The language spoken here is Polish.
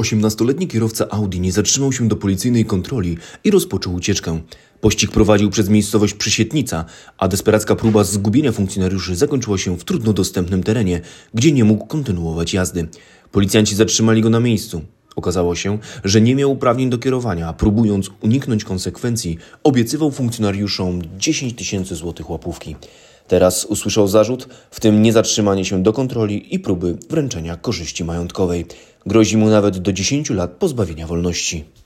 18-letni kierowca Audi nie zatrzymał się do policyjnej kontroli i rozpoczął ucieczkę. Pościg prowadził przez miejscowość Przysietnica, a desperacka próba zgubienia funkcjonariuszy zakończyła się w trudno dostępnym terenie, gdzie nie mógł kontynuować jazdy. Policjanci zatrzymali go na miejscu. Okazało się, że nie miał uprawnień do kierowania, a próbując uniknąć konsekwencji, obiecywał funkcjonariuszom 10 000 złotych łapówki. Teraz usłyszał zarzut, w tym niezatrzymanie się do kontroli i próby wręczenia korzyści majątkowej. Grozi mu nawet do 10 lat pozbawienia wolności.